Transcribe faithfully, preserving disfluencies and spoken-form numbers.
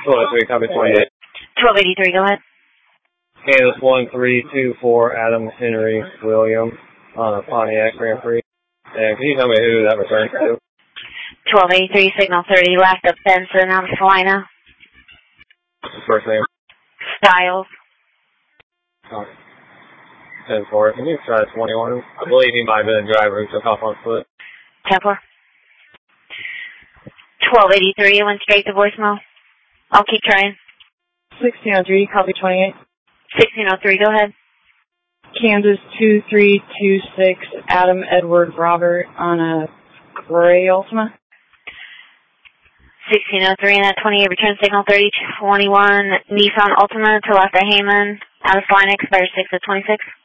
twelve oh three, copy twenty-eight. twelve eighty-three, go ahead. Kansas one three two four, Adam Henry William on a Pontiac Grand Prix. And can you tell me who that returns to? twelve eighty-three, signal thirty, left up Benson, North Carolina. First name? Styles. Oh. ten four. Can you try twenty-one? I believe he might have been a driver who took off on foot. Templar. twelve eighty-three, it went straight to voicemail. I'll keep trying. sixteen oh three, copy twenty-eight. sixteen oh three, go ahead. Kansas two three two six, Adam Edward Robert on a gray Ultima. sixteen oh three, and that twenty-eight, return signal thirty twenty-one, Nissan Ultima to left at Heyman, out of line, expires six of twenty-six.